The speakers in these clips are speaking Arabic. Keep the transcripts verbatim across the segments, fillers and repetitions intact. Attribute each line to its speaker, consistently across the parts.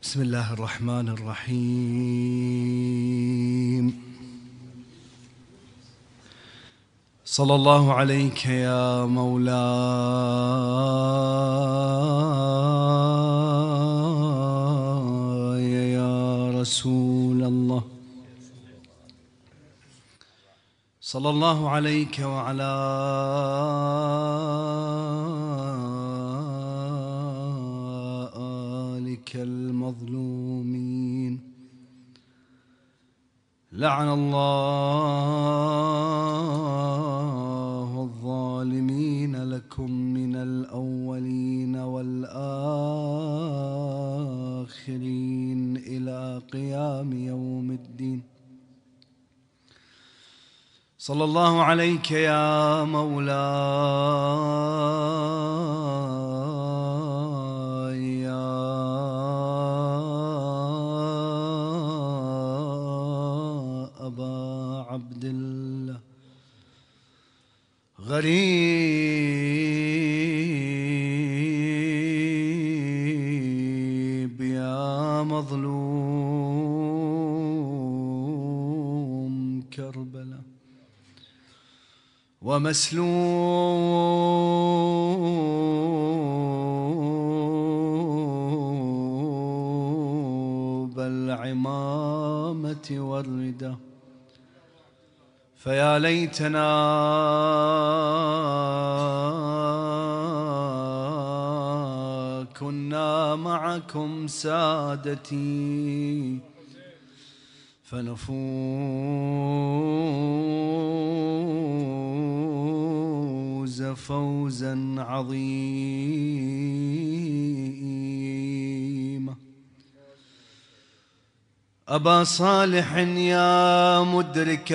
Speaker 1: بسم الله الرحمن الرحيم. صلى الله عليك يا مولاي يا رسول الله. صلى الله عليك وعلى آلك المظلومين. لعن الله الظالمين لكم من الأولين والآخرين إلى قيام يوم الدين. صلى الله عليك يا مولاي يا أبا عبد الله. غريب يا مظلوم كربلاء، ومسلوب العمامة والرداء. فيا ليتنا كنا معكم سادتي فنفوز فوزا عظيما. أبا صالح يا مدرك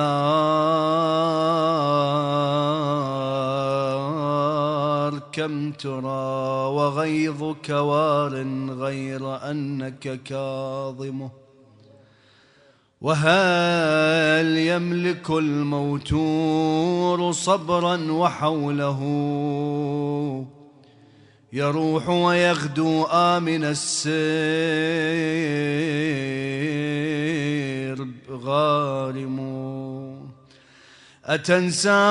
Speaker 1: الثار، كم ترى وغيظك وار غير أنك كاظمه. وهل يملك الموتور صبرا وحوله يروح ويغدو آمن السير غارم. أتنسى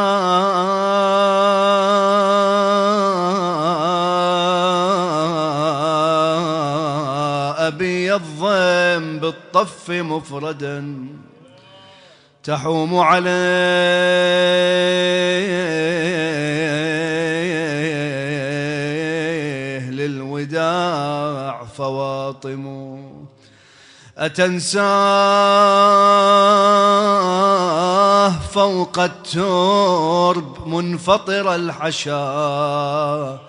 Speaker 1: أبي الضيم بالطف مفردا تحوم عليه للوداع فواطم. أتنساه فوق الترب منفطر الحشا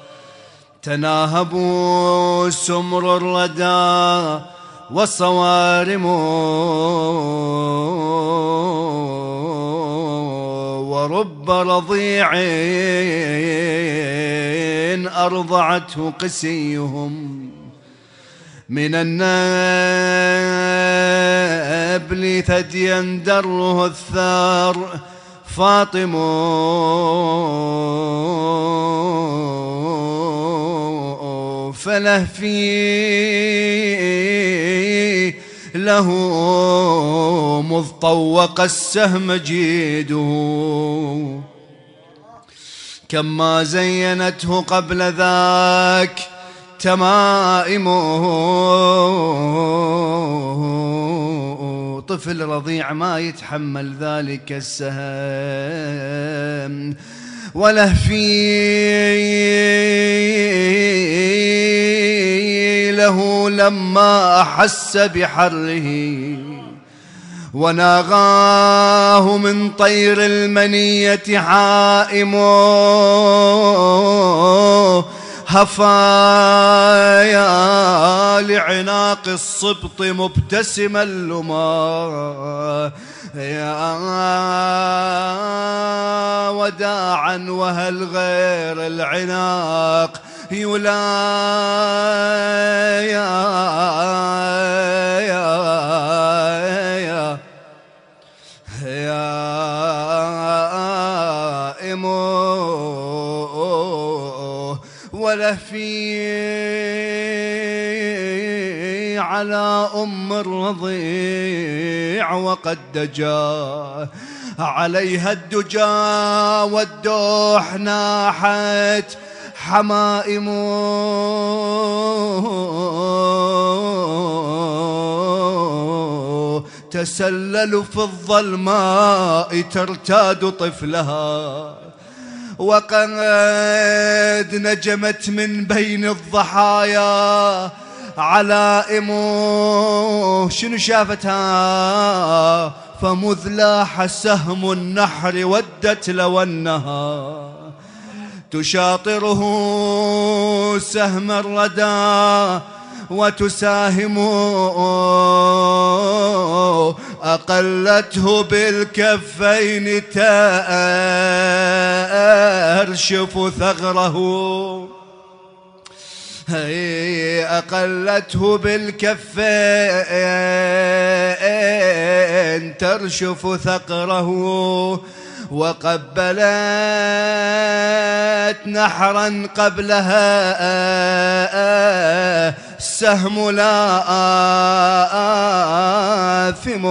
Speaker 1: تناهبوا سمر الردى وصوارم. ورب رضيع أرضعته قسيهم من النبل ثديا دره الثار فاطم. فله في له مذ طوق السهم جيده كما زينته قبل ذاك تمائمه. طفل رضيع ما يتحمل ذلك السهم. وله في له لما أحس بحره وناغاه من طير المنية حائم. هفايا لعناق الصبط مبتسما لما يا وداعا وهل غير العناق يولاي يا يا يا يا إمو وله في على أم الرضيع وقد دجا عليها الدجا والدوح ناحت حمائم تسلل في الظلماء ترتاد طفلها، وقد نجمت من بين الضحايا علائم. شنو شافتها؟ فمذ لاح سهم النحر ودت لو أنها تشاطره سهم الردى وتساهم، أقلته بالكفين تأرشف ثغره، هي أقلته بالكفين ترشف ثغره، وقبلت نحرا قبلها السهم لا آثم.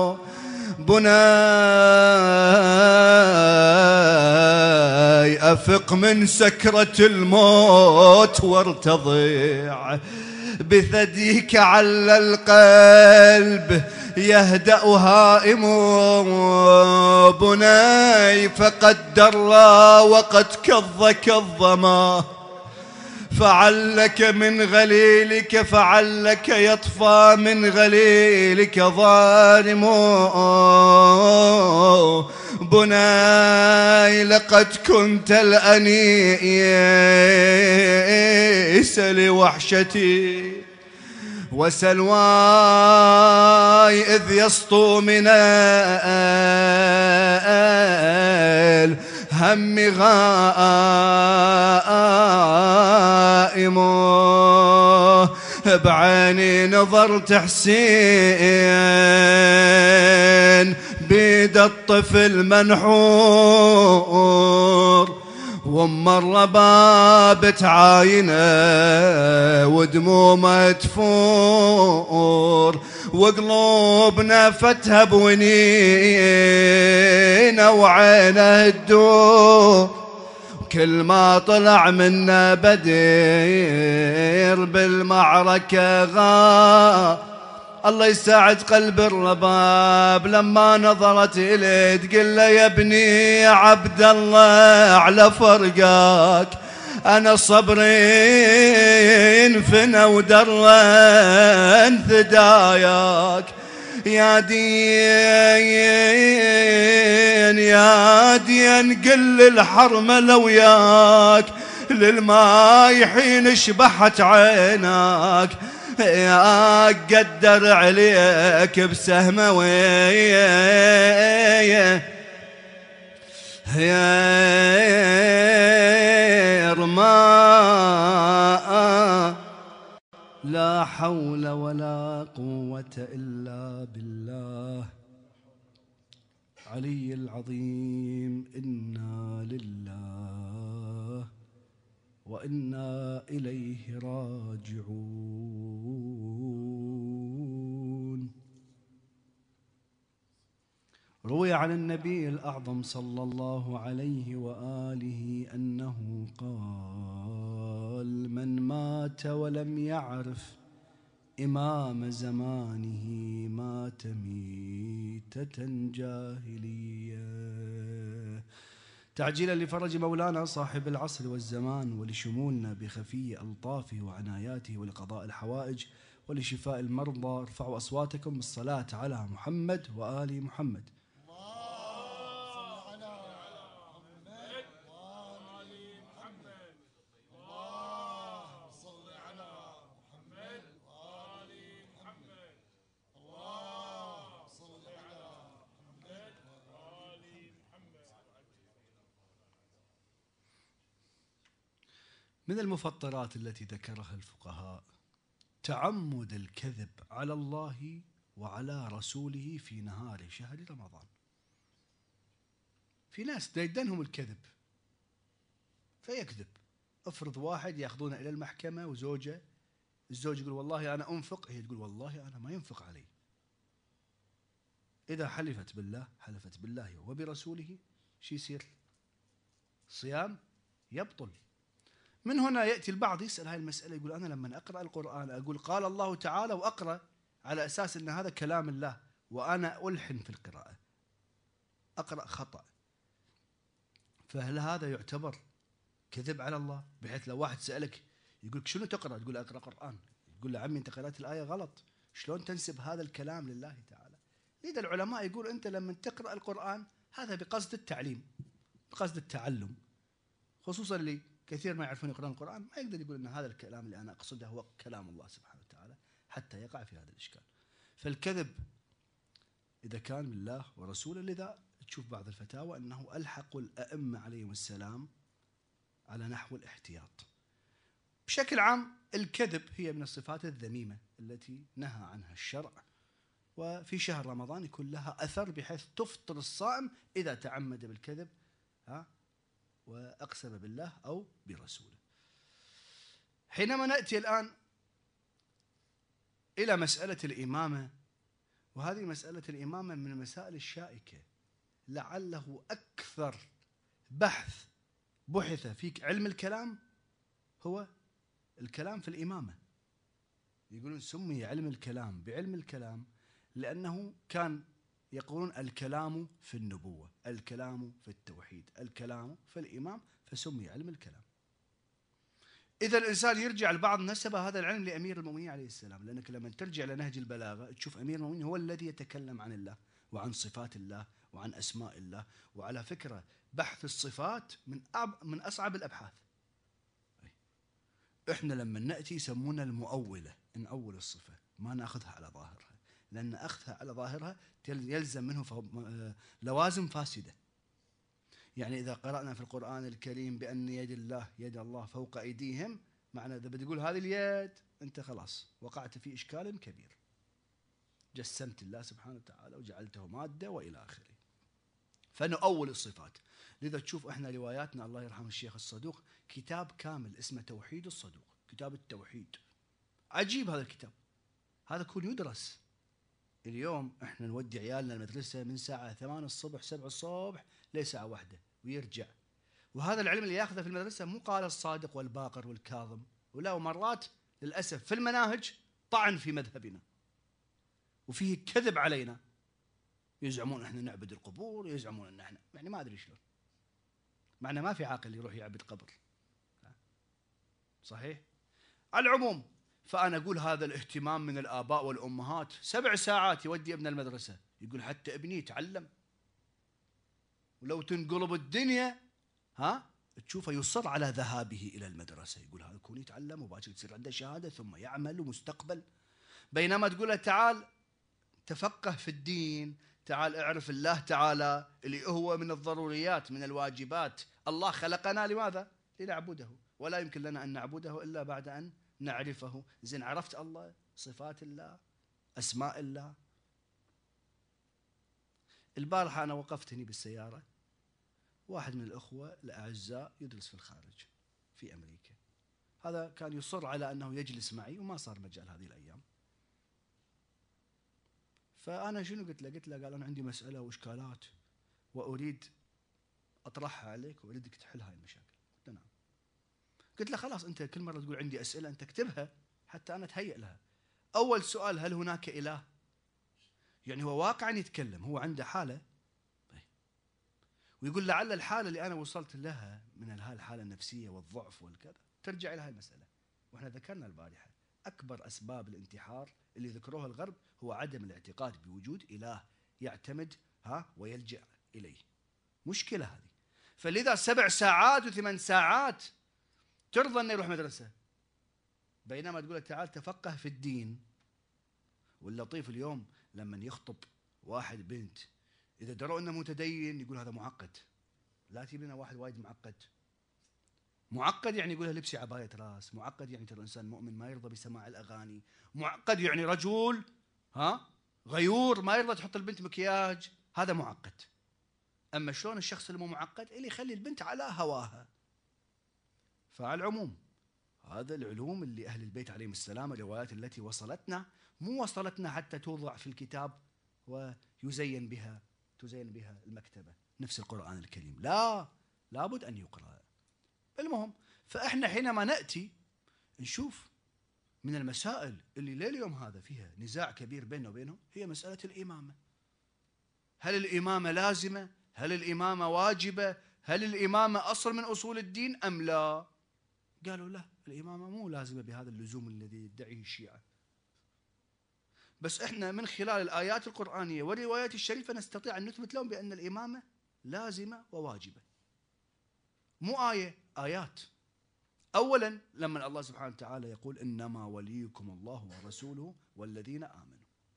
Speaker 1: بناي أفق من سكرة الموت وارتضع بثديك على القلب يهدأ هائم. بناي فقد درى وقد كظ كظما، فعلك من غليلك فعلك يطفى من غليلك ظالم. بناي لقد كنت الأنيس لوحشتي وسلواي إذ يسطو من الهم غائم. بعيني نظرت حسين بيد الطفل منحور، وام الرباب تعاينه ودمومه تفور، وقلوبنا فتها بونينه وعينه تدور. كل ما طلع منا بدير بالمعركة غاب. الله يساعد قلب الرباب لما نظرت إليه تقول له يا ابني عبد الله على فرقاك أنا صبري انفنى ودرن ثداياك. يا دين يا دين قل الحرمة وياك للماي حين شبحت عيناك، يا قدر عليك بسهمة ويا يا رماء. لا حول ولا قوة إلا بالله علي العظيم. إنا لله وإنا إليه راجعون. روي عن النبي الأعظم صلى الله عليه وآله أنه قال: من مات ولم يعرف إمام زمانه مات ميتة جاهلية. تعجيلا لفرج مولانا صاحب العصر والزمان، ولشمولنا بخفي ألطافه وعناياته، ولقضاء الحوائج ولشفاء المرضى، ارفعوا أصواتكم بالصلاة على محمد وآل محمد. من المفطرات التي ذكرها الفقهاء تعمد الكذب على الله وعلى رسوله في نهار شهر رمضان. في ناس ديدنهم الكذب فيكذب. افرض واحد ياخذونه إلى المحكمة وزوجه الزوج يقول والله أنا أنفق، هي تقول والله أنا ما ينفق علي. إذا حلفت بالله حلفت بالله وبرسوله شو يصير؟ صيام يبطل. من هنا يأتي البعض يسأل هاي المسألة، يقول أنا لما أقرأ القرآن أقول قال الله تعالى وأقرأ على أساس أن هذا كلام الله وأنا ألحن في القراءة، أقرأ خطأ، فهل هذا يعتبر كذب على الله؟ بحيث لو واحد سألك يقولك شنو تقرأ؟ تقول أقرأ قرآن، يقول له عمي أنت قرأت الآية غلط، شلون تنسب هذا الكلام لله تعالى؟ لذا العلماء يقول أنت لما تقرأ القرآن هذا بقصد التعليم، بقصد التعلم، خصوصا اللي كثير ما يعرفون يقرأون القرآن ما يقدر يقول أن هذا الكلام اللي أنا أقصده هو كلام الله سبحانه وتعالى حتى يقع في هذا الإشكال. فالكذب إذا كان بالله ورسوله، لذا تشوف بعض الفتاوى أنه ألحقوا الأئمة عليهم السلام على نحو الاحتياط. بشكل عام الكذب هي من الصفات الذميمة التي نهى عنها الشرع، وفي شهر رمضان يكون لها أثر بحيث تفطر الصائم إذا تعمد بالكذب ها وأقسم بالله أو برسوله. حينما نأتي الآن إلى مسألة الإمامة، وهذه مسألة الإمامة من المسائل الشائكة، لعله أكثر بحث بحث في علم الكلام هو الكلام في الإمامة. يقولون سمي علم الكلام بعلم الكلام لأنه كان يقولون الكلام في النبوة، الكلام في التوحيد، الكلام في الإمام، فسمي علم الكلام. إذا الإنسان يرجع، البعض نسب هذا العلم لأمير المؤمنين عليه السلام، لأنك لما ترجع لنهج البلاغة تشوف أمير المؤمنين هو الذي يتكلم عن الله وعن صفات الله وعن أسماء الله. وعلى فكرة بحث الصفات من أب من أصعب الأبحاث. إحنا لما نأتي يسمونا المؤولة، نأول الصفة ما نأخذها على ظاهرها، لأن أخذها على ظاهرها يلزم منه لوازم فاسدة. يعني إذا قرأنا في القرآن الكريم بأن يد الله يد الله فوق أيديهم، معنى إذا بتقول هذه اليد أنت خلاص وقعت في إشكال كبير، جسمت الله سبحانه وتعالى وجعلته مادة وإلى آخره. فنؤول الصفات. لذا تشوف إحنا رواياتنا الله يرحم الشيخ الصدوق كتاب كامل اسمه توحيد الصدوق، كتاب التوحيد. عجيب هذا الكتاب، هذا يكون يدرس. اليوم إحنا نودي عيالنا المدرسة من ساعة ثمان الصبح سبع الصبح لساعة واحدة ويرجع، وهذا العلم اللي ياخذه في المدرسة مو قال الصادق والباقر والكاظم، ولا ومرات للأسف في المناهج طعن في مذهبنا وفيه كذب علينا. يزعمون احنا نعبد القبور، يزعمون ان احنا يعني ما ادري شلون، معنى ما في عاقل يروح يعبد قبر. صحيح؟ على العموم فأنا أقول هذا الاهتمام من الآباء والأمهات، سبع ساعات يودي ابن المدرسة، يقول حتى ابني يتعلم، ولو تنقلب الدنيا ها تشوفه يصر على ذهابه إلى المدرسة، يقول هذا يكون يتعلم وباكر تصير عنده شهادة ثم يعمل ومستقبل. بينما تقول له تعال تفقه في الدين، تعال اعرف الله تعالى اللي هو من الضروريات من الواجبات. الله خلقنا لماذا؟ لنعبده، ولا يمكن لنا أن نعبده إلا بعد أن نعرفه. زين عرفت الله، صفات الله، أسماء الله. البارحة أنا وقفت هني بالسيارة، واحد من الأخوة الأعزاء يدرس في الخارج في أمريكا، هذا كان يصر على أنه يجلس معي وما صار مجال هذه الأيام. فأنا شنو قلت له؟ قلت له قال أنا عندي مسألة وإشكالات وأريد أطرحها عليك وأريدك تحل هاي المشاكل. قلت له نعم. قلت له خلاص أنت كل مرة تقول عندي أسئلة أنت اكتبها حتى أنا أتهيأ لها. أول سؤال هل هناك إله؟ يعني هو واقعا يتكلم، هو عنده حالة ويقول لعل الحالة اللي أنا وصلت لها من هاي الحالة النفسية والضعف والكذا ترجع إلى هاي المسألة. وإحنا ذكرنا البارحة أكبر أسباب الانتحار اللي ذكروها الغرب هو عدم الاعتقاد بوجود إله يعتمد ها ويلجأ إليه. مشكلة هذه. فلذا سبع ساعات وثمان ساعات ترضى أنه يروح مدرسة، بينما تقول له تعال تفقه في الدين. واللطيف اليوم لما يخطب واحد بنت إذا دروا أنه متدين يقول هذا معقد، لا تجيب لنا واحد وايد معقد. معقد يعني يقول لها لبسي عباية راس، معقد يعني ترى إنسان مؤمن ما يرضى بسماع الأغاني، معقد يعني رجل ها غيور ما يرضى تحط البنت مكياج، هذا معقد. أما شلون الشخص المو معقد اللي يخلي البنت على هواها. فعلى العموم هذا العلوم اللي أهل البيت عليهم السلام، الروايات التي وصلتنا مو وصلتنا حتى توضع في الكتاب ويزين بها تزين بها المكتبة نفس القرآن الكريم، لا، لابد أن يقرأ. المهم، فإحنا حينما نأتي نشوف من المسائل اللي لليوم هذا فيها نزاع كبير بيننا وبينهم هي مسألة الإمامة. هل الإمامة لازمة؟ هل الإمامة واجبة؟ هل الإمامة أصل من أصول الدين أم لا؟ قالوا لا، الإمامة مو لازمة بهذا اللزوم الذي يدعيه الشيعة. بس إحنا من خلال الآيات القرآنية والروايات الشريفة نستطيع أن نثبت لهم بأن الإمامة لازمة وواجبة. مو آية، آيات. أولا لما الله سبحانه وتعالى يقول إنما وليكم الله ورسوله والذين آمنوا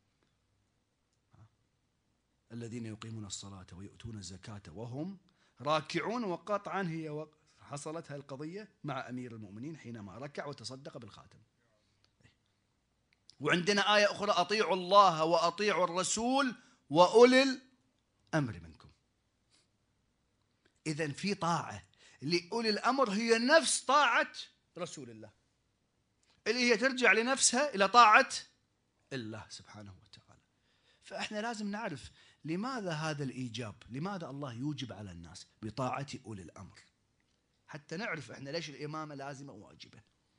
Speaker 1: الذين يقيمون الصلاة ويؤتون الزكاة وهم راكعون، وقطعا هي حصلت هذه القضية مع أمير المؤمنين حينما ركع وتصدق بالخاتم. وعندنا آية أخرى أطيعوا الله وأطيعوا الرسول وأولي الأمر منكم. إذن في طاعة لأولي الأمر هي نفس طاعة رسول الله، اللي هي ترجع لنفسها إلى طاعة الله سبحانه وتعالى. فإحنا لازم نعرف لماذا هذا الإيجاب، لماذا الله يوجب على الناس بطاعة أولي الأمر، حتى نعرف إحنا ليش الإمامة لازمة وواجبة.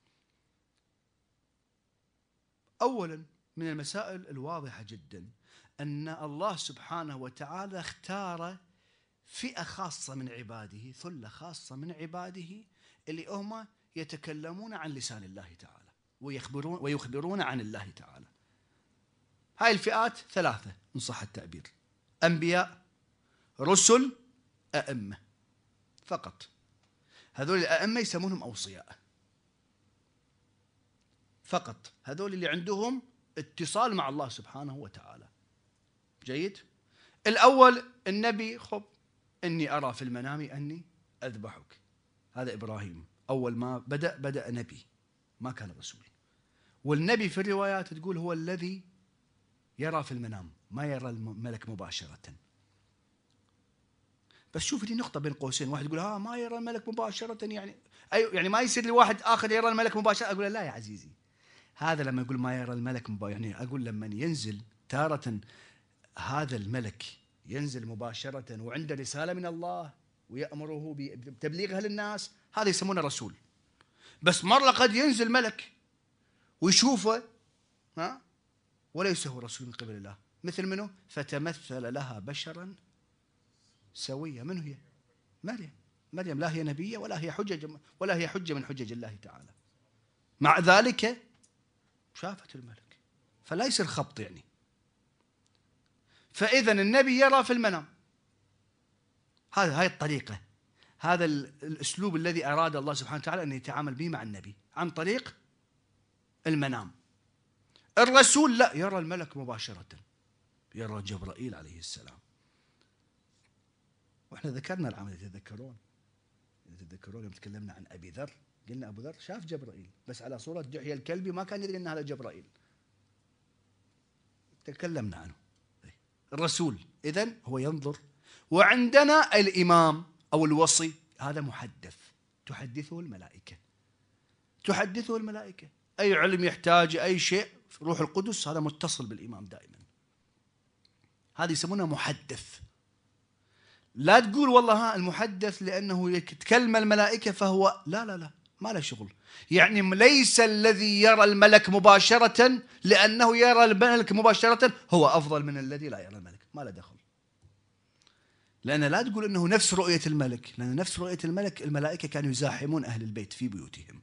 Speaker 1: أولا من المسائل الواضحة جدا أن الله سبحانه وتعالى اختار فئة خاصة من عباده، ثلة خاصة من عباده اللي هم يتكلمون عن لسان الله تعالى ويخبرون ويخبرون عن الله تعالى. هاي الفئات ثلاثة إن صح التعبير: أنبياء، رسل، أئمة، فقط. هذول الأئمة يسمونهم أوصياء فقط، هذول اللي عندهم اتصال مع الله سبحانه وتعالى. جيد. الأول النبي، خب إني أرى في المنام أني أذبحك، هذا إبراهيم أول ما بدأ بدأ نبي، ما كان رسول. والنبي في الروايات تقول هو الذي يرى في المنام، ما يرى الملك مباشرة. بس شوف دي نقطة بين قوسين، واحد يقول ها ما يرى الملك مباشرة، يعني أي يعني ما يصير لواحد آخر يرى الملك مباشرة. أقول لا يا عزيزي، هذا لما يقول ما يرى الملك مباشرة، يعني أقول لما ينزل تارة هذا الملك ينزل مباشرة وعنده رسالة من الله ويأمره بتبليغها للناس، هذا يسمونه رسول. بس مرة قد ينزل ملك ويشوفه ها وليس هو رسول من قبل الله، مثل منه فتمثل لها بشرا سوية. من هي؟ مريم. مريم لا هي نبية ولا هي حجة ولا هي حجة من حجج الله تعالى، مع ذلك شافت الملك، فلا يصير خبط يعني. فإذا النبي يرى في المنام، هذا هاي الطريقة، هذا الأسلوب الذي أراد الله سبحانه وتعالى أن يتعامل به مع النبي عن طريق المنام. الرسول لا، يرى الملك مباشرة، يرى جبرائيل عليه السلام. واحنا ذكرنا العمل، تتذكرون تتذكرون يوم تكلمنا عن أبي ذر، قلنا أبو ذر شاف جبرائيل بس على صورة دحية الكلبي، ما كان يدري أن هذا جبرائيل، تكلمنا عنه. الرسول إذن هو ينظر. وعندنا الإمام أو الوصي، هذا محدث، تحدثه الملائكة، تحدثه الملائكة أي علم يحتاج أي شيء، روح القدس هذا متصل بالإمام دائما، هذا يسمونه محدث. لا تقول والله ها المحدث لأنه يتكلم الملائكة فهو لا لا لا، ما له شغل. يعني ليس الذي يرى الملك مباشرة لأنه يرى الملك مباشرة هو أفضل من الذي لا يرى الملك، ما له دخل. لأن لا تقول أنه نفس رؤية الملك، لأن نفس رؤية الملك الملائكة كانوا يزاحمون أهل البيت في بيوتهم،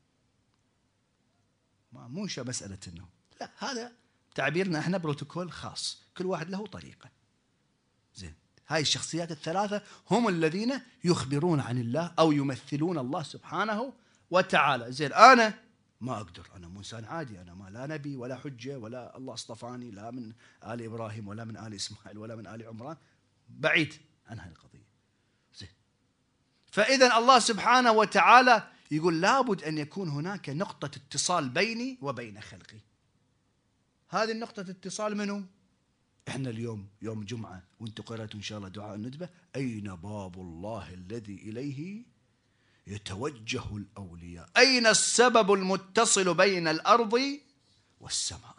Speaker 1: ما مو مسألة أنه لا، هذا تعبيرنا احنا بروتوكول خاص، كل واحد له طريقة. زين، هاي الشخصيات الثلاثة هم الذين يخبرون عن الله أو يمثلون الله سبحانه وتعالى. زين، أنا ما أقدر، أنا مو إنسان عادي، أنا ما لا نبي ولا حجة ولا الله اصطفاني لا من آل إبراهيم ولا من آل إسماعيل ولا من آل عمران، بعيد عن هاي القضية. زين، فإذا الله سبحانه وتعالى يقول لابد أن يكون هناك نقطة اتصال بيني وبين خلقي. هذه النقطة اتصال منه؟ إحنا اليوم يوم جمعة وانتم قرأتوا إن شاء الله دعاء الندبة، أين باب الله الذي إليه يتوجه الأولياء. أين السبب المتصل بين الأرض والسماء؟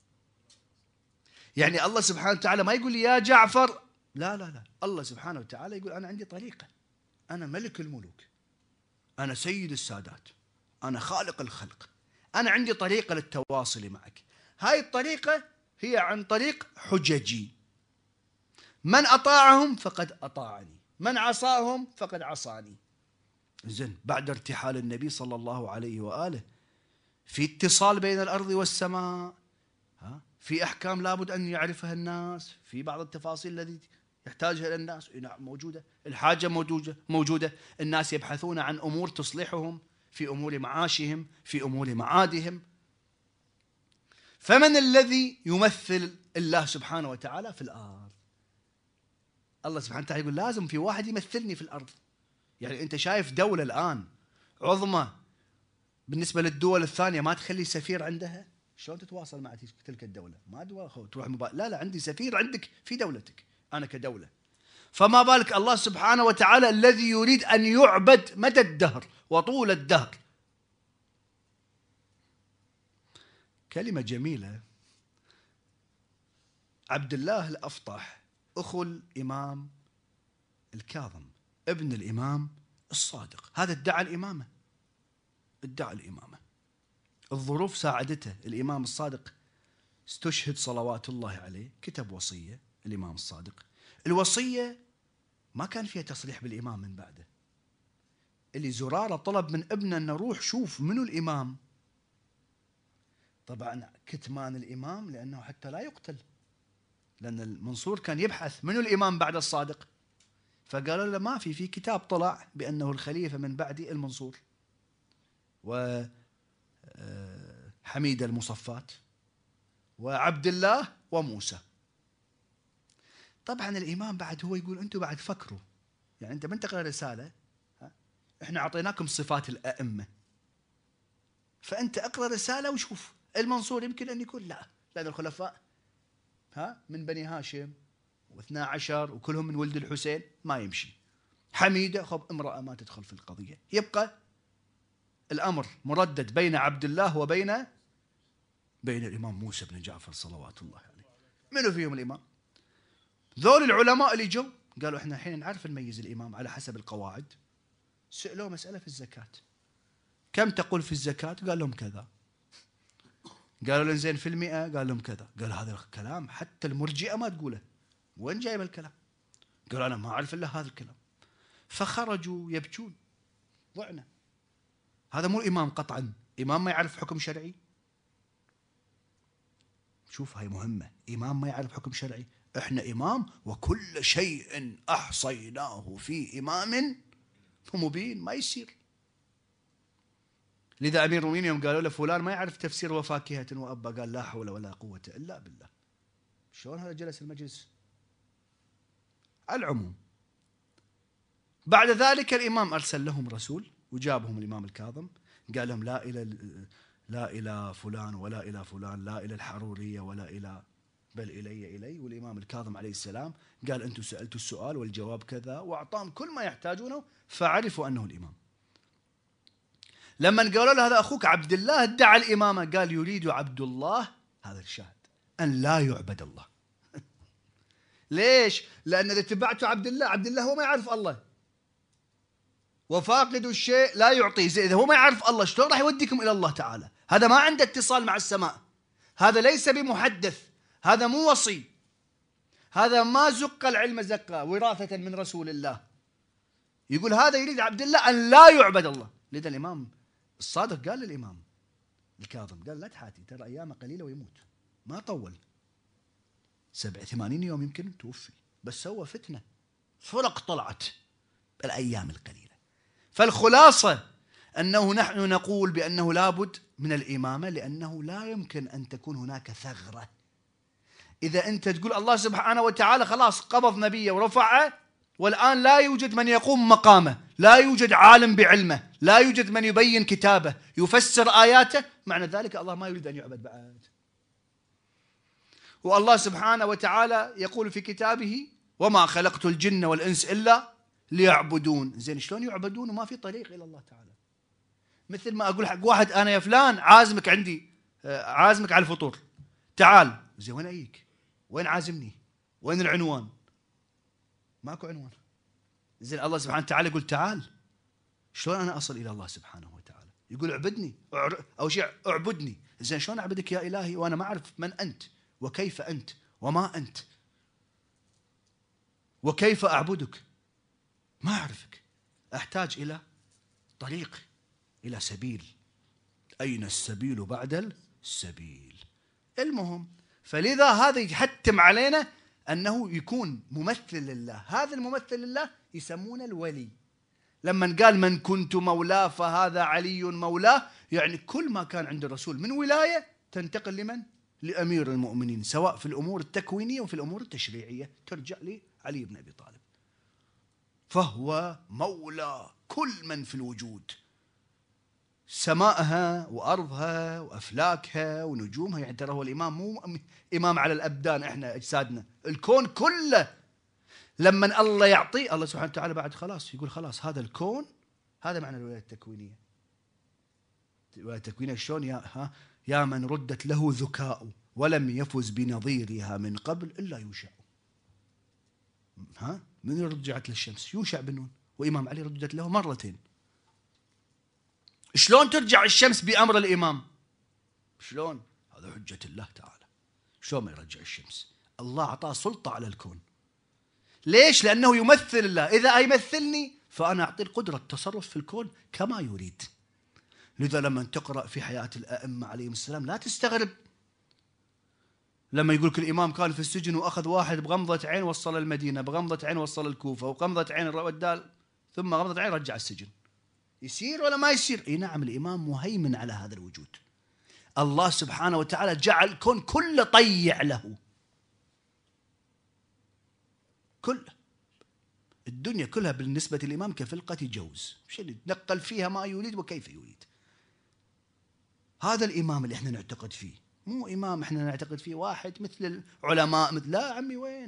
Speaker 1: يعني الله سبحانه وتعالى ما يقول يا جعفر، لا لا لا، الله سبحانه وتعالى يقول أنا عندي طريقة، أنا ملك الملوك، أنا سيد السادات، أنا خالق الخلق، أنا عندي طريقة للتواصل معك. هاي الطريقة هي عن طريق حججي، من أطاعهم فقد أطاعني، من عصاهم فقد عصاني. زين، بعد ارتحال النبي صلى الله عليه وآله في اتصال بين الأرض والسماء، ها، في أحكام لابد أن يعرفها الناس، في بعض التفاصيل التي يحتاجها إلى الناس، نعم موجودة، الحاجة موجودة موجودة، الناس يبحثون عن أمور تصلحهم في أمور معاشهم، في أمور معادهم. فمن الذي يمثل الله سبحانه وتعالى في الأرض؟ الله سبحانه وتعالى يقول لازم في واحد يمثلني في الأرض. يعني أنت شايف دولة الآن عظمى بالنسبة للدول الثانية ما تخلي سفير عندها؟ شلون تتواصل مع تلك الدولة؟ ما تروح مبا... لا لا، عندي سفير عندك في دولتك أنا كدولة. فما بالك الله سبحانه وتعالى الذي يريد أن يعبد مدى الدهر وطول الدهر. كلمة جميلة. عبد الله الأفطح أخو الإمام الكاظم ابن الإمام الصادق، هذا ادعى الإمامة، ادعى الإمامة. الظروف ساعدته. الإمام الصادق استشهد صلوات الله عليه، كتب وصية الإمام الصادق. الوصية ما كان فيها تصريح بالإمام من بعده. اللي زرارة طلب من ابنه أنه روح شوف منو الإمام. طبعا كتمان الإمام لأنه حتى لا يقتل، لأن المنصور كان يبحث منو الإمام بعد الصادق، فقالوا له ما في في كتاب طلع بأنه الخليفة من بعدي المنصور وحميد المصفات وعبد الله وموسى. طبعا الإمام بعد هو يقول أنتم بعد فكروا، يعني أنت من تقرأ رسالة إحنا أعطيناكم صفات الأئمة، فأنت أقرأ رسالة وشوف. المنصور يمكن أن يكون لا، لأن الخلفاء ها من بني هاشم واثنا عشر وكلهم من ولد الحسين، ما يمشي. حميدة خب امرأة ما تدخل في القضية. يبقى الأمر مردد بين عبد الله وبين بين الإمام موسى بن جعفر صلوات الله عليه. منو فيهم الإمام؟ ذول العلماء اللي جو قالوا احنا الحين نعرف نميز الإمام على حسب القواعد. سألوه مسألة في الزكاة، كم تقول في الزكاة؟ قال لهم كذا. قالوا له زين في المئة؟ قال لهم كذا. قال هذا الكلام حتى المرجئة ما تقوله، وين جايب الكلام؟ قالوا أنا ما أعرف إلا هذا الكلام. فخرجوا يبكون، ضعنا، هذا مو الإمام قطعا، إمام ما يعرف حكم شرعي. شوف هاي مهمة، إمام ما يعرف حكم شرعي. إحنا إمام وكل شيء أحصيناه في إمام مبين، ما يصير. لذا أمير المؤمنين يوم قالوا له فلان ما يعرف تفسير وفاكهة وأبا، قال لا حول ولا قوة إلا بالله. شلون هذا جلس المجلس؟ على العموم بعد ذلك الإمام أرسل لهم رسول وجابهم الإمام الكاظم، قال لهم لا إلى لا إلى فلان ولا إلى فلان، لا إلى الحرورية ولا إلى، بل إلي إلي. والإمام الكاظم عليه السلام قال أنتم سألتوا السؤال والجواب كذا، وأعطاهم كل ما يحتاجونه، فعرفوا أنه الإمام. لما قالوا له هذا أخوك عبد الله ادعى الإمامة، قال يريد عبد الله، هذا الشاهد، أن لا يعبد الله. ليش؟ لأن إذا اتبعتوا عبد الله، عبد الله هو ما يعرف الله، وفاقد الشيء لا يعطيه. إذا هو ما يعرف الله شلون راح يوديكم إلى الله تعالى؟ هذا ما عنده اتصال مع السماء، هذا ليس بمحدث، هذا مو وصي، هذا ما زق العلم زقة وراثة من رسول الله. يقول هذا يريد عبد الله أن لا يعبد الله. لذا الإمام الصادق قال للإمام الكاظم، قال لا تحاتي، ترى أيامه قليلة ويموت، ما طول، سبع ثمانين يوم يمكن توفي، بس سوى فتنة، فرق طلعت بالأيام القليلة. فالخلاصة أنه نحن نقول بأنه لابد من الإمامة، لأنه لا يمكن أن تكون هناك ثغرة. إذا أنت تقول الله سبحانه وتعالى خلاص قبض نبيه ورفعه، والآن لا يوجد من يقوم مقامه، لا يوجد عالم بعلمه، لا يوجد من يبين كتابه يفسر آياته، معنى ذلك الله ما يريد أن يعبد بعد. والله سبحانه وتعالى يقول في كتابه وما خلقت الجن والإنس إلا ليعبدون. زين شلون يعبدون وما في طريق إلى الله تعالى؟ مثل ما أقول حق واحد أنا يا فلان عازمك عندي، عازمك على الفطور، تعال. زين وين أجيك؟ وين عازمني؟ وين العنوان؟ ماكو عنوان. زين الله سبحانه وتعالى يقول تعال. شلون أنا أصل إلى الله سبحانه وتعالى؟ يقول اعبدني أو شيء اعبدني. زين شلون أعبدك يا إلهي وأنا ما أعرف من أنت وكيف أنت وما أنت وكيف أعبدك؟ ما أعرفك، أحتاج إلى طريق، إلى سبيل. أين السبيل بعد السبيل؟ المهم، فلذا هذا يحتم علينا أنه يكون ممثل لله. هذا الممثل لله يسمونه الولي. لما قال من كنت مولاه فهذا علي مولاه، يعني كل ما كان عند الرسول من ولاية تنتقل لمن؟ لأمير المؤمنين، سواء في الأمور التكوينية وفي الأمور التشريعية ترجع لعلي بن أبي طالب. فهو مولى كل من في الوجود، سمائها وأرضها وأفلاكها ونجومها. يعني ترى هو الإمام، مو إمام على الأبدان إحنا أجسادنا، الكون كله. لما الله يعطي، الله سبحانه وتعالى بعد خلاص يقول خلاص هذا الكون، هذا معنى الولاية التكوينية. الولاية التكوينية شلون؟ يا ها يا من ردت له ذكاء ولم يفز بنظيرها من قبل إلا يوشع. ها من رجعت للشمس؟ يوشع بن نون. وإمام علي ردت له مرتين. شلون ترجع الشمس بأمر الإمام؟ شلون؟ هذا حجة الله تعالى. شلون ما يرجع الشمس؟ الله أعطاه سلطة على الكون. ليش؟ لأنه يمثل الله. إذا يمثلني فأنا أعطي القدرة التصرف في الكون كما يريد. لذا لما تقرأ في حياة الأئمة عليهم السلام لا تستغرب لما يقول لك الإمام كان في السجن وأخذ واحد بغمضة عين وصل المدينة، بغمضة عين وصل الكوفة، وغمضة عين ودال، ثم غمضة عين رجع السجن. يصير ولا ما يصير؟ اي نعم، الإمام مهيمن على هذا الوجود. الله سبحانه وتعالى جعل الكون كله طيع له، كله. الدنيا كلها بالنسبة للإمام كفلقة جوز، شيء يتنقل فيها ما يريد وكيف يريد. هذا الإمام اللي احنا نعتقد فيه، مو إمام احنا نعتقد فيه واحد مثل العلماء مثل، لا عمي وين؟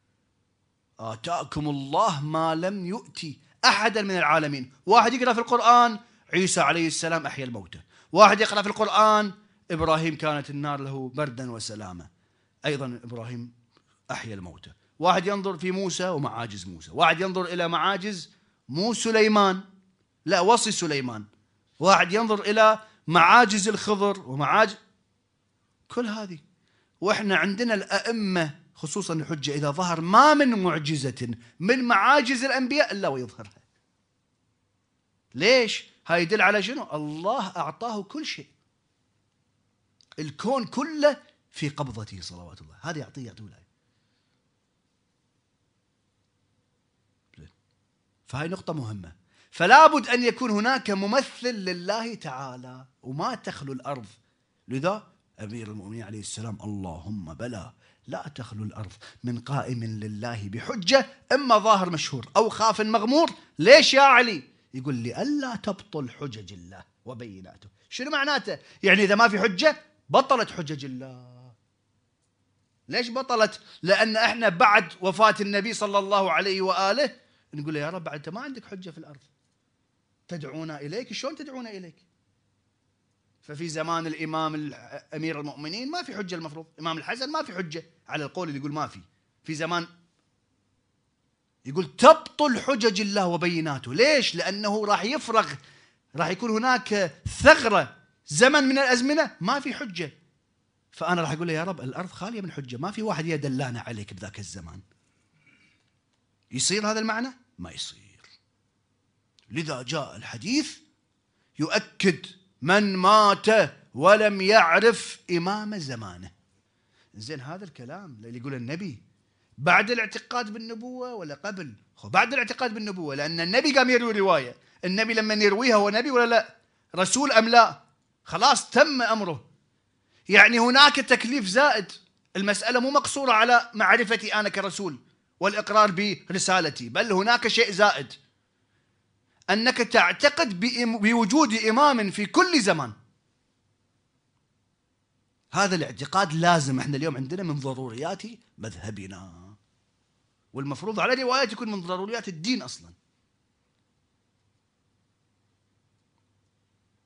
Speaker 1: آتاكم الله ما لم يؤتي أحدا من العالمين. واحد يقرأ في القرآن عيسى عليه السلام أحيا الموتى، واحد يقرأ في القرآن إبراهيم كانت النار له بردا وسلاما، أيضا إبراهيم أحيا الموتى. واحد ينظر في موسى ومعاجز موسى، واحد ينظر إلى معاجز مو سليمان، لا وصي سليمان، واحد ينظر إلى معاجز الخضر ومعاجز كل هذه. وإحنا عندنا الأئمة خصوصا الحجة إذا ظهر ما من معجزة من معاجز الأنبياء إلا ويظهرها. ليش؟ هاي يدل على شنو؟ الله أعطاه كل شيء، الكون كله في قبضته صلوات الله. هذا يعطيه يعطيه ولاية. فهاي نقطة مهمة. فلا بد أن يكون هناك ممثل لله تعالى، وما تخلو الأرض. لذا أمير المؤمنين عليه السلام اللهم بلى لا تخلو الأرض من قائم لله بحجة، إما ظاهر مشهور أو خاف مغمور. ليش يا علي؟ يقول لئلا تبطل حجج الله وبيناته. شنو معناته؟ يعني إذا ما في حجة بطلت حجج الله. ليش بطلت؟ لأن إحنا بعد وفاة النبي صلى الله عليه وآله نقول له يا رب أنت ما عندك حجة في الأرض، تدعونا إليك. شلون تدعونا إليك؟ ففي زمان الإمام أمير المؤمنين ما في حجة، المفروض إمام الحسن ما في حجة على القول اللي يقول ما في. في زمان يقول تبطل حجج الله وبيناته. ليش؟ لأنه راح يفرغ، راح يكون هناك ثغرة، زمن من الأزمنة ما في حجة، فأنا راح أقول له يا رب الأرض خالية من حجة، ما في واحد يدلانا عليك بذاك الزمان. يصير هذا المعنى؟ ما يصير. لذا جاء الحديث يؤكد من مات ولم يعرف إمام زمانه. زين هذا الكلام اللي يقول النبي بعد الاعتقاد بالنبوة ولا قبل؟ بعد الاعتقاد بالنبوة، لأن النبي قام يروي رواية. النبي لما يرويها هو نبي ولا لا؟ رسول أم لا؟ خلاص تم أمره. يعني هناك تكليف زائد. المسألة مو مقصورة على معرفتي أنا كرسول والإقرار برسالتي، بل هناك شيء زائد، أنك تعتقد بوجود إمام في كل زمان. هذا الاعتقاد لازم. احنا اليوم عندنا من ضروريات مذهبنا، والمفروض على رواية يكون من ضروريات الدين أصلا.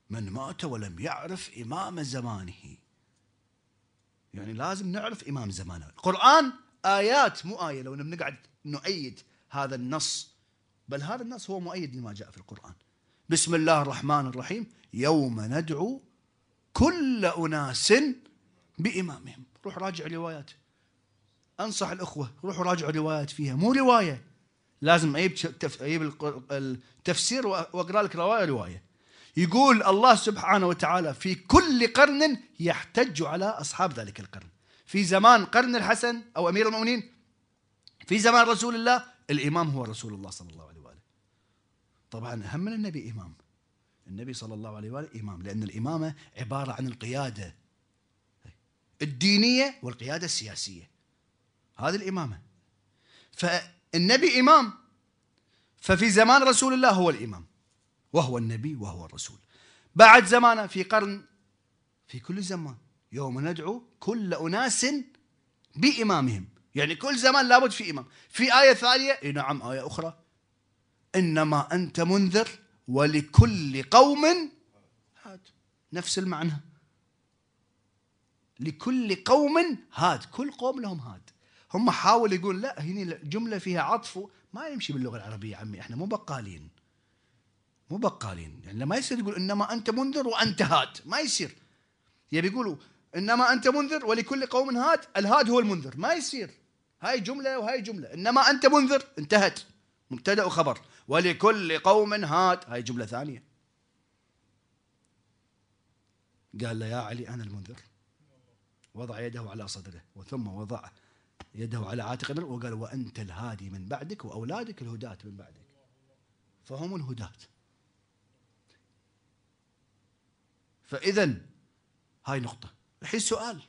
Speaker 1: من مات ولم يعرف إمام زمانه، يعني لازم نعرف إمام زمانه. القرآن آيات مو آية لو نقعد نؤيد هذا النص، بل هذا النص هو مؤيد لما جاء في القرآن. بسم الله الرحمن الرحيم يوم ندعو كل أناس بإمامهم. روح راجع روايات، أنصح الأخوة روحوا راجعوا روايات فيها، مو رواية لازم أجيب أجيب التفسير وأقرأ لك رواية رواية. يقول الله سبحانه وتعالى في كل قرن يحتج على أصحاب ذلك القرن. في زمان قرن الحسن أو أمير المؤمنين، في زمان رسول الله الإمام هو رسول الله صلى الله عليه وآله. طبعا أهم من النبي إمام، النبي صلى الله عليه وآله إمام، لأن الإمامة عبارة عن القيادة الدينية والقيادة السياسية، هذه الإمامة. فالنبي إمام، ففي زمان رسول الله هو الإمام وهو النبي وهو الرسول. بعد زمانه في قرن، في كل زمان يوم ندعو كل أناس بإمامهم، يعني كل زمان لابد في إمام. في آية ثانية، نعم آية أخرى، إنما أنت منذر ولكل قوم هاد، نفس المعنى، لكل قوم هاد، كل قوم لهم هاد. هم حاول يقول لا هنا جملة فيها عطف، ما يمشي باللغة العربية عمي، احنا مو بقالين مو بقالين، يعني لما يصير يقول إنما أنت منذر وأنت هاد، ما يصير. يبي يقولوا إنما أنت منذر ولكل قوم هاد، الهاد هو المنذر، ما يصير. هاي جملة وهاي جملة، إنما أنت منذر انتهت، مبتدأ وخبر، ولكل قوم هاد هاي جملة ثانية. قال له يا علي أنا المنذر، وضع يده على صدره وثم وضع يده على عاتقه وقال وأنت الهادي من بعدك وأولادك الهداة من بعدك، فهم الهداة. فإذن هاي نقطة. الحين سؤال،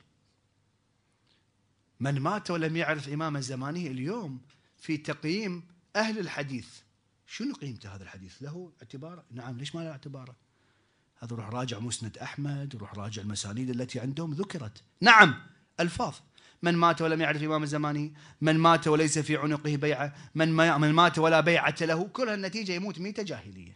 Speaker 1: من مات ولم يعرف إمام زمانه اليوم في تقييم أهل الحديث شنو قيمته هذا الحديث؟ له اعتباره؟ نعم، ليش ما له اعتباره؟ هذا روح راجع مسند أحمد، روح راجع المسانيد التي عندهم ذكرت، نعم ألفاظ، من مات ولم يعرف إمام زمانه، من مات وليس في عنقه بيعة، من, ما من مات ولا بيعة له، كلها النتيجة يموت ميتة جاهلية.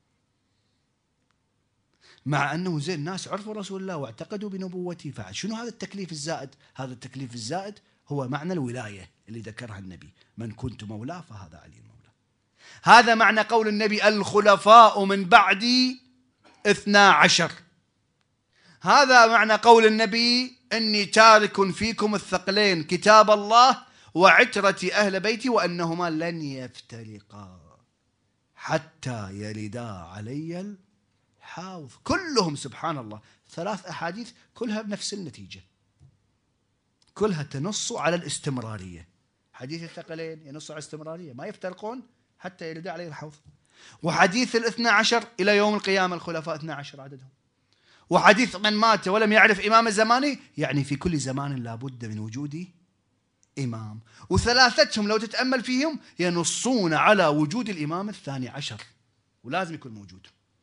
Speaker 1: مع أنه زين الناس عرفوا رسول الله واعتقدوا بنبوته، فشنو هذا التكليف الزائد؟ هذا التكليف الزائد هو معنى الولاية اللي ذكرها النبي، من كنت مولاه فهذا علي المولى. هذا معنى قول النبي الخلفاء من بعدي اثنا عشر. هذا معنى قول النبي إني تارك فيكم الثقلين كتاب الله وعترة أهل بيتي وأنهما لن يفترقا حتى يلدا علي الحوض. كلهم سبحان الله ثلاث أحاديث كلها بنفس النتيجة، كلها تنص على الاستمرارية. حديث الثقلين ينص على الاستمرارية، ما يفترقون حتى يلدا علي الحوض. وحديث الاثنى عشر إلى يوم القيامة الخلفاء اثنى عشر عددهم. وحديث من مات ولم يعرف إمام زمانه، يعني في كل زمان لابد من وجود إمام. وثلاثتهم لو تتأمل فيهم ينصون على وجود الإمام الثاني عشر، ولازم يكون موجود.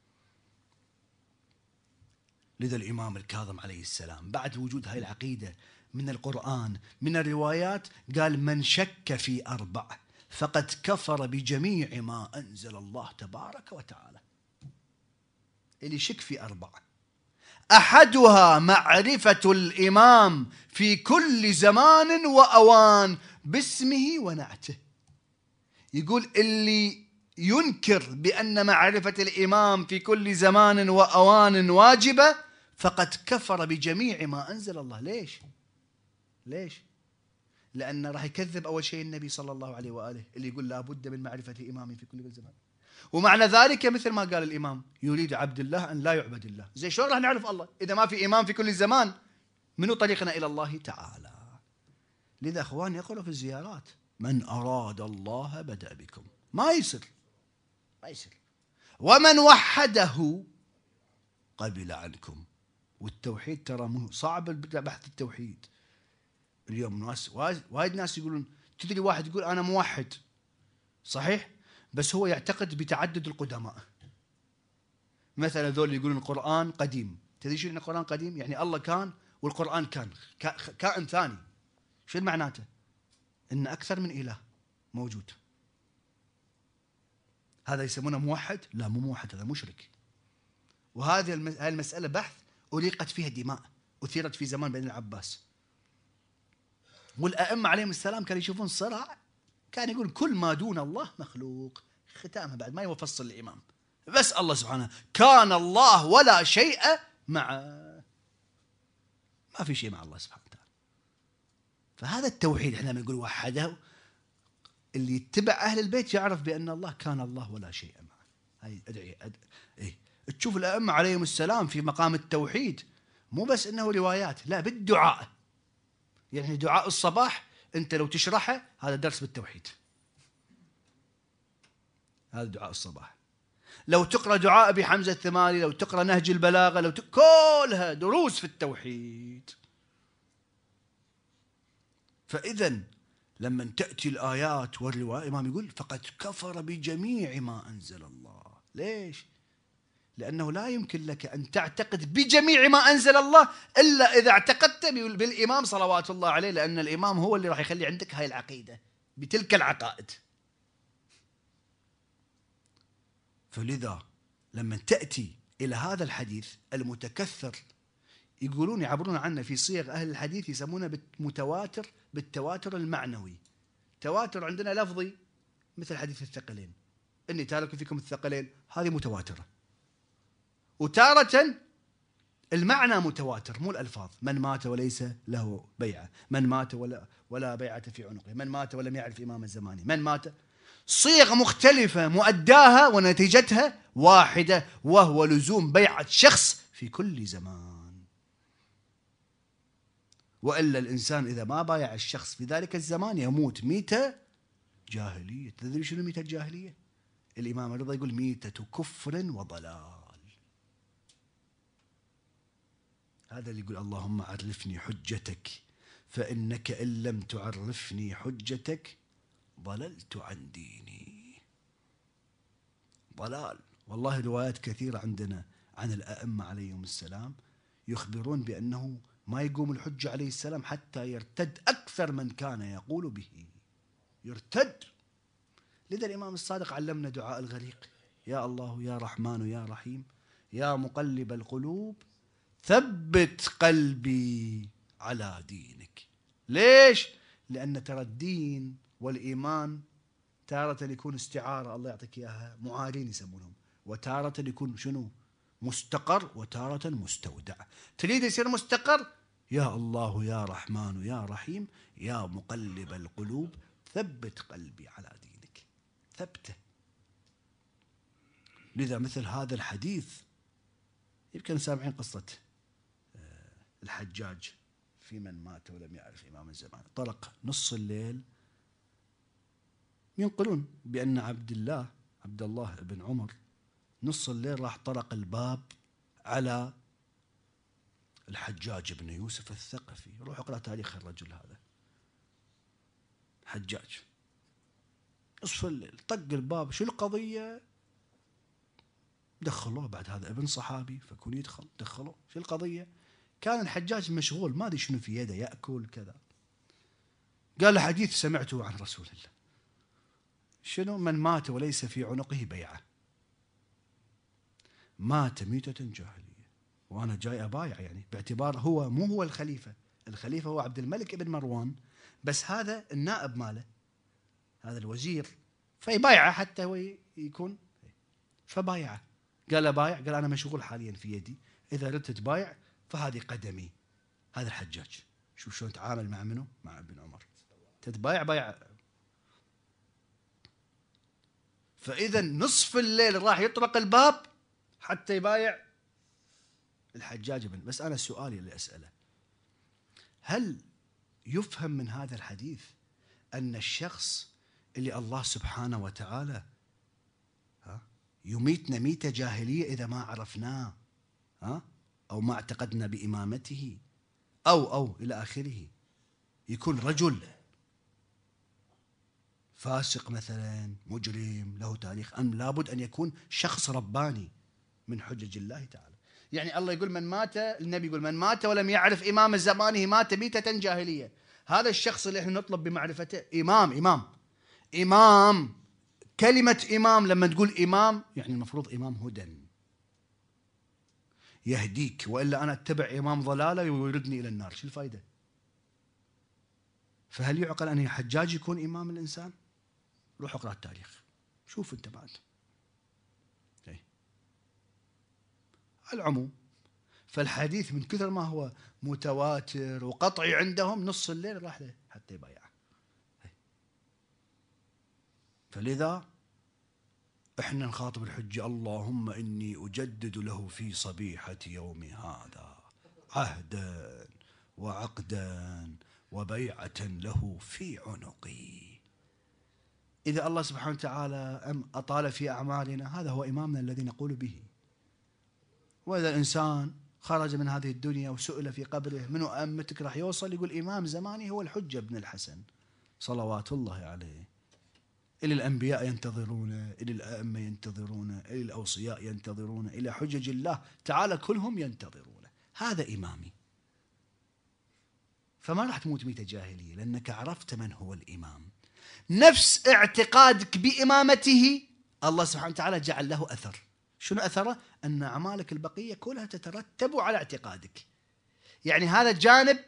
Speaker 1: لذا الإمام الكاظم عليه السلام بعد وجود هاي العقيدة من القرآن من الروايات قال من شك في أربع فقد كفر بجميع ما أنزل الله تبارك وتعالى. اللي شك في أربع، أحدها معرفة الإمام في كل زمان وأوان باسمه ونعته. يقول اللي ينكر بأن معرفة الإمام في كل زمان وأوان واجبة فقد كفر بجميع ما أنزل الله. ليش؟ ليش؟ لأنه راح يكذب أول شيء النبي صلى الله عليه وآله اللي يقول لا بد من معرفة إمامي في كل زمان. ومعنى ذلك مثل ما قال الإمام يريد عبد الله أن لا يعبد الله. زي شلون راح نعرف الله إذا ما في إمام في كل زمان؟ منو طريقنا إلى الله تعالى؟ لذا أخوان يقولوا في الزيارات من أراد الله بدأ بكم. ما يصير ما يصير. ومن وحده قبل عنكم. والتوحيد ترى مو صعب بحث التوحيد اليوم. ناس وايد ناس يقولون، تدري واحد يقول أنا موحد صحيح بس هو يعتقد بتعدد القدماء. مثلا ذول يقولون القرآن قديم. تدري شو يعني القرآن قديم؟ يعني الله كان والقرآن كان كائن ثاني. شو معناته؟ إن أكثر من إله موجود. هذا يسمونه موحد؟ لا مو موحد، هذا مشرك. وهذه المسألة بحث أليقت فيها دماء، أثيرت في زمان بني العباس. والأئمة عليهم السلام كانوا يشوفون صراع، كان يقول كل ما دون الله مخلوق. ختامها بعد ما يفصل الإمام، بس الله سبحانه كان الله ولا شيء معه، ما في شيء مع الله سبحانه وتعالى. فهذا التوحيد احنا لما نقول وحده، اللي يتبع أهل البيت يعرف بأن الله كان الله ولا شيء معه. هاي أدعي أد... إيه؟ تشوف الأئمة عليهم السلام في مقام التوحيد مو بس إنه روايات، لا بالدعاء. يعني دعاء الصباح أنت لو تشرحه هذا درس بالتوحيد، هذا دعاء الصباح. لو تقرأ دعاء أبي حمزة الثمالي، لو تقرأ نهج البلاغة، لو ت... كلها دروس في التوحيد. فإذا لما تأتي الآيات والروايات الإمام يقول فقد كفر بجميع ما أنزل الله. ليش؟ لأنه لا يمكن لك أن تعتقد بجميع ما أنزل الله إلا إذا اعتقدت بالإمام صلوات الله عليه، لأن الإمام هو اللي راح يخلي عندك هاي العقيدة بتلك العقائد. فلذا لما تأتي إلى هذا الحديث المتكثر، يقولون يعبرون عنه في صيغ أهل الحديث يسمونه بالمتواتر، بالتواتر المعنوي. تواتر عندنا لفظي مثل حديث الثقلين، إني تارك فيكم الثقلين، هذه متواترة. وتارة المعنى متواتر مو الألفاظ، من مات وليس له بيعة، من مات ولا ولا بيعة في عنقه، من مات ولم يعرف إمام الزمان، من مات. صيغ مختلفة مؤداها ونتيجتها واحدة، وهو لزوم بيعة شخص في كل زمان. وإلا الإنسان إذا ما بايع الشخص في ذلك الزمان يموت ميتة جاهلية. تدري شنو ميتة الجاهلية؟ الإمام الرضا يقول ميتة كفر وضلال. هذا اللي يقول اللهم عرفني حجتك فإنك إن لم تعرفني حجتك ضللت عن ديني. ضلال. والله روايات كثيرة عندنا عن الأئمة عليهم السلام يخبرون بأنه ما يقوم الحجة عليه السلام حتى يرتد أكثر من كان يقول به، يرتد. لذا الإمام الصادق علمنا دعاء الغريق: يا الله يا رحمن يا رحيم يا مقلب القلوب ثبت قلبي على دينك. ليش؟ لأن ترى الدين والإيمان تارة يكون استعارة، الله يعطيك إياها، معارين يسمونهم، وتارة يكون شنو؟ مستقر، وتارة مستودع. تريد يصير مستقر، يا الله يا رحمن يا رحيم يا مقلب القلوب ثبت قلبي على دينك. ثبته. لذا مثل هذا الحديث يمكن سامعين قصة الحجاج في من مات ولم يعرف إمام الزمان. طرق نص الليل، ينقلون بأن عبد الله عبد الله بن عمر نص الليل راح طرق الباب على الحجاج بن يوسف الثقفي. روح اقرأ تاريخ الرجل هذا حجاج. نصف الليل طق الباب، شو القضية؟ دخلوه، بعد هذا ابن صحابي فكون يدخل، دخلوه. شو القضية؟ كان الحجاج مشغول ما ادري شنو في يده، يأكل كذا. قال له حديث سمعته عن رسول الله. شنو؟ من مات وليس في عنقه بيعة مات ميتة جاهلية. وأنا جاي أبايع يعني باعتبار هو مو هو الخليفة، الخليفة هو عبد الملك ابن مروان، بس هذا النائب ماله، هذا الوزير، فيبايعه حتى هو يكون. فبايعه. قال بايع، قال أنا مشغول حاليا في يدي، إذا ردت تبايع فهذه قدمي. هذا الحجاج شوف شلون تعامل مع منه، مع ابن عمر. تتبايع بايع. فإذا نصف الليل راح يطرق الباب حتى يبايع الحجاج بن. بس أنا سؤالي اللي أسأله، هل يفهم من هذا الحديث أن الشخص اللي الله سبحانه وتعالى ها يميتنا ميتة جاهلية إذا ما عرفناه، ها أو ما اعتقدنا بإمامته أو أو إلى آخره، يكون رجل فاسق مثلا، مجرم له تاريخ، أم لابد أن يكون شخص رباني من حجج الله تعالى؟ يعني الله يقول من مات، النبي يقول من مات ولم يعرف إمام زمانه مات ميتة جاهلية. هذا الشخص اللي احنا نطلب بمعرفته إمام. إمام إمام كلمة إمام لما تقول إمام يعني المفروض إمام هدى، يهديك، وإلا أنا أتبع إمام ضلالة ويردني إلى النار، شو الفائدة؟ فهل يعقل أن حجاج يكون إمام الإنسان؟ روح اقرأ التاريخ شوف أنت بعد. العموم، فالحديث من كثر ما هو متواتر وقطعي عندهم نص الليل راح له حتى يبايعه. فلذا احنا نخاطب الحجة: اللهم إني أجدد له في صبيحة يوم هذا عهدا وعقدا وبيعة له في عنقي. إذا الله سبحانه وتعالى أطال في أعمالنا هذا هو إمامنا الذي نقول به. وإذا الإنسان خرج من هذه الدنيا وسئل في قبره منو أئمتك، راح يوصل يقول إمام زماني هو الحجة بن الحسن صلوات الله عليه. إلى الأنبياء ينتظرون، إلى الأئمة ينتظرون، إلى الأوصياء ينتظرون، إلى حجج الله تعالى كلهم ينتظرون. هذا إمامي. فما راح تموت ميتة جاهلية لأنك عرفت من هو الإمام. نفس اعتقادك بإمامته الله سبحانه وتعالى جعل له أثر. شنو أثره؟ أن أعمالك البقية كلها تترتب على اعتقادك. يعني هذا جانب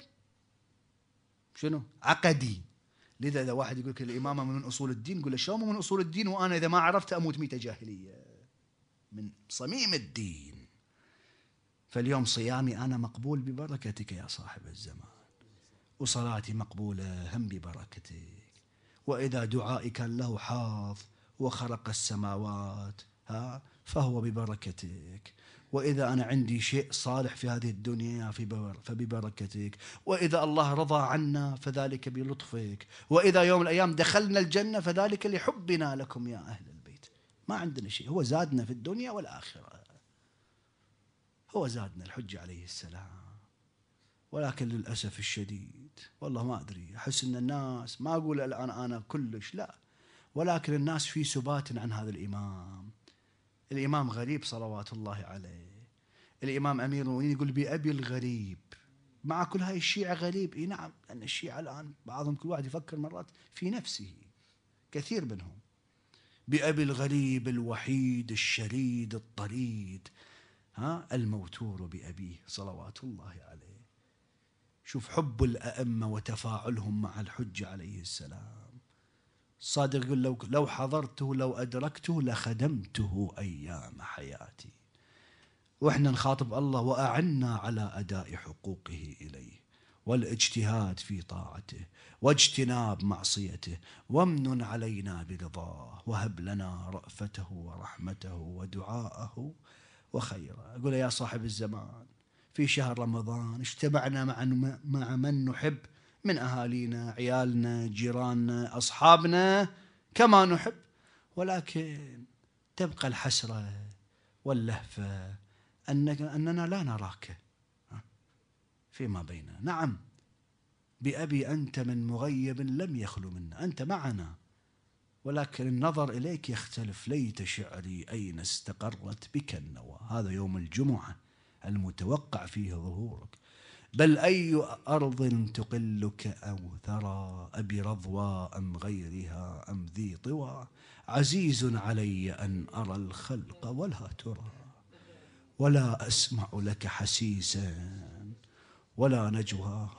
Speaker 1: شنو؟ عقدي. لذا إذا واحد يقول لك الإمامة من أصول الدين، قل له شلون من أصول الدين وأنا إذا ما عرفت أموت ميتة جاهلية؟ من صميم الدين. فاليوم صيامي أنا مقبول ببركتك يا صاحب الزمان، وصلاتي مقبولة هم ببركتك، وإذا دعائي كان له حظ وخرق السماوات ها فهو ببركتك، وإذا أنا عندي شيء صالح في هذه الدنيا فببركتك، وإذا الله رضى عنا فذلك بلطفك، وإذا يوم الأيام دخلنا الجنة فذلك لحبنا لكم يا أهل البيت. ما عندنا شيء، هو زادنا في الدنيا والآخرة، هو زادنا الحجة عليه السلام. ولكن للأسف الشديد والله ما أدري، أحس أن الناس، ما أقول الآن أنا كلش لا، ولكن الناس في سبات عن هذا الإمام. الإمام غريب صلوات الله عليه، الإمام أمير المؤمنين يقول بأبي الغريب. مع كل هاي الشيعة غريب، إيه نعم، لأن الشيعة الآن بعضهم كل واحد يفكر مرات في نفسه، كثير منهم. بأبي الغريب الوحيد الشريد الطريد ها الموتور بأبيه صلوات الله عليه. شوف حب الأئمة وتفاعلهم مع الحجة عليه السلام. صادق يقول لو لو حضرته لو أدركته لخدمته أيام حياتي. وإحنا نخاطب الله: وأعنا على أداء حقوقه إليه والاجتهاد في طاعته واجتناب معصيته، وامنن علينا برضاه، وهب لنا رأفته ورحمته ودعاءه وخيره. أقول يا صاحب الزمان، في شهر رمضان اجتمعنا مع مع من نحب من أهالينا، عيالنا، جيراننا، أصحابنا كما نحب، ولكن تبقى الحسرة واللهفة أنك أننا لا نراك فيما بيننا. نعم بأبي أنت من مغيب لم يخلو منا، أنت معنا، ولكن النظر إليك يختلف. ليت شعري أين استقرت بك النوى. هذا يوم الجمعة المتوقع فيه ظهورك. بل أي أرض تقلك أو ثرى، أبي رضوى أم غيرها أم ذي طوى، عزيز علي أن أرى الخلق ولا ترى، ولا أسمع لك حسيسا ولا نجوى،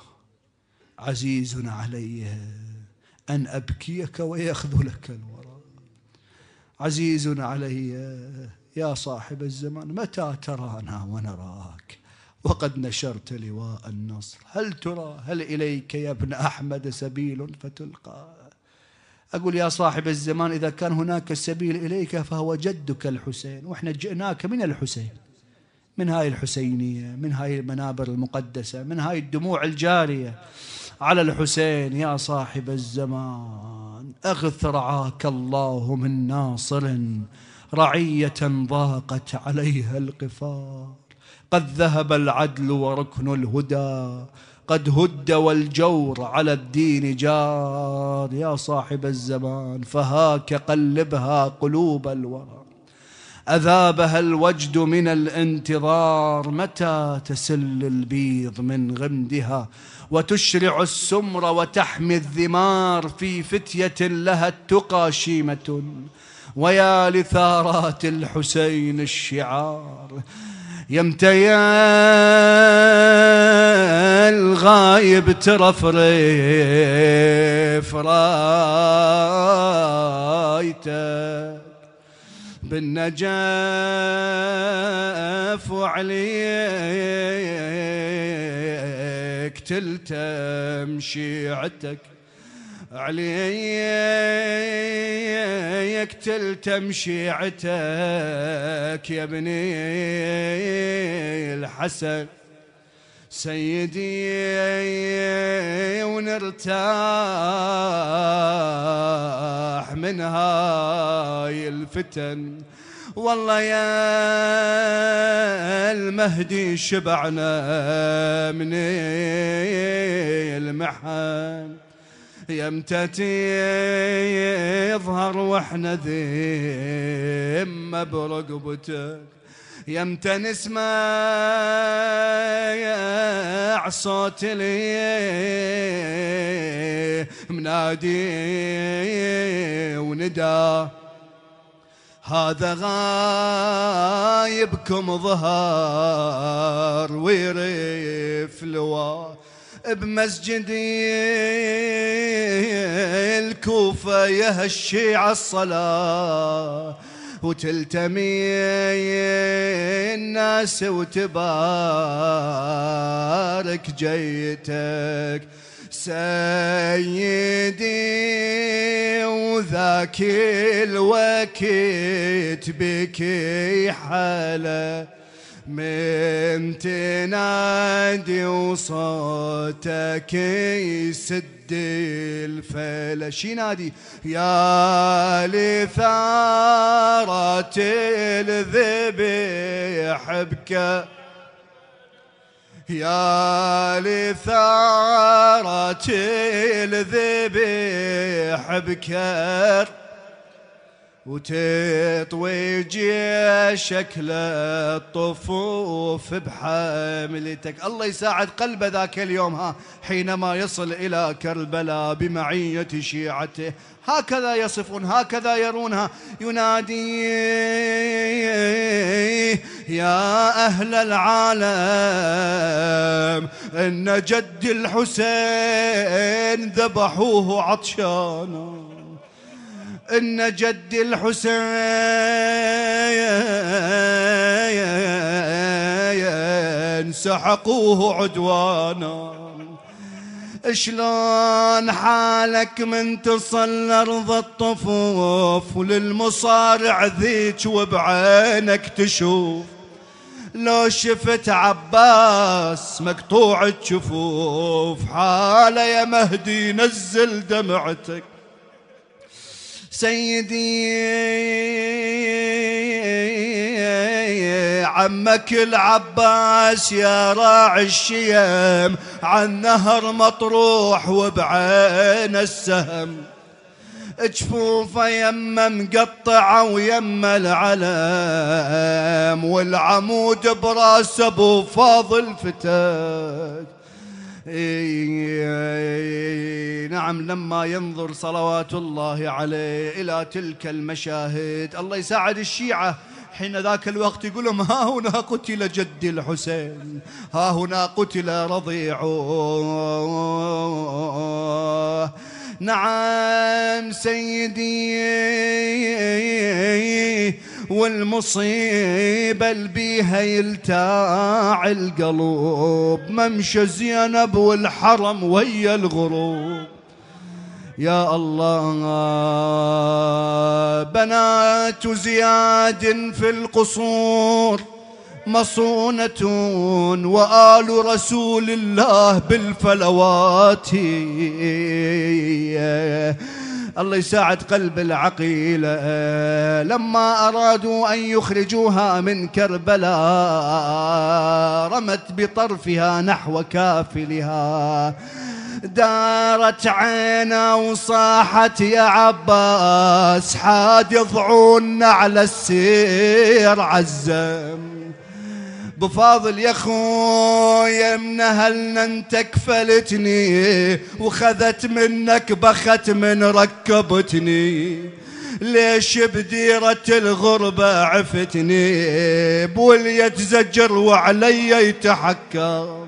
Speaker 1: عزيز علي أن أبكيك ويخذلك الورى، عزيز علي يا صاحب الزمان متى ترانا ونراك وقد نشرت لواء النصر، هل ترى هل إليك يا ابن أحمد سبيل فتلقى. أقول يا صاحب الزمان إذا كان هناك السبيل إليك فهو جدك الحسين، وإحنا جئناك من الحسين، من هاي الحسينية، من هاي المنابر المقدسة، من هاي الدموع الجارية على الحسين. يا صاحب الزمان أغث رعاك الله من ناصر، رعية ضاقت عليها القفار، قد ذهب العدل وركن الهدى، قد هد والجور على الدين جار. يا صاحب الزمان فهاك قلبها قلوب الورى، أذابها الوجد من الانتظار، متى تسل البيض من غمدها وتشرع السمر وتحمي الذمار، في فتية لها التقى شيمة ويا لثارات الحسين الشعار، يمتى يا الغايب ترفرف رايتك بالنجف وعليك تلتم شيعتك عليك تلتم شيعتك يا ابني الحسن سيدي ونرتاح من هاي الفتن والله يا المهدي شبعنا من المحن يمتى تظهر واحنا ذم برقبتك يمتى نسمع صوت لي منادي وندى هذا غايبكم ظهر ويرف لواء بمسجدي الكوفة يهشي عالصلاة وتلتمي الناس وتبارك جيتك سيدي وذاك الوقت بكي حالة من تنادي وصوتك يسد الفلش ينادي يا لثارة الذبيح بك يا لثارة الذبيح بكر وتطوي جيشك للطفوف بحملتك الله يساعد قلب ذاك اليوم ها حينما يصل إلى كربلاء بمعية شيعته هكذا يصفون هكذا يرونها ينادي يا أهل العالم إن جد الحسين ذبحوه عطشانا إن جد الحسين سحقوه عدوانا شلون حالك من تصل أرض الطفوف وللمصارع ذيك وبعينك تشوف لو شفت عباس مقطوع الجفوف حاله يا مهدي نزل دمعتك سيدي عمك العباس يا راعي الشيم عن نهر مطروح وبعين السهم جفوفه يمه مقطعه ويمه العلم والعمود براس ابو فاضل فتك نعم لما ينظر صلوات الله عليه إلى تلك المشاهد الله يساعد الشيعة حين ذاك الوقت يقول لهم ها هنا قتل جدي الحسين ها هنا قتل رضيعه نعم سيدي والمصيبة اللي بيها يلتاع القلوب ممشى زينب والحرم ويا الغروب يا الله بنات زياد في القصور مصونة وآل رسول الله بالفلوات الله يساعد قلب العقيلة لما أرادوا أن يخرجوها من كربلاء رمت بطرفها نحو كافلها دارت عينا وصاحت يا عباس حاد يضعون على السير عزم بفاضل يا خويا من هلنا انت كفلتني وخذت منك بخت من ركبتني
Speaker 2: ليش بديرة الغربة عفتني بولي يتزجر وعلي يتحكم.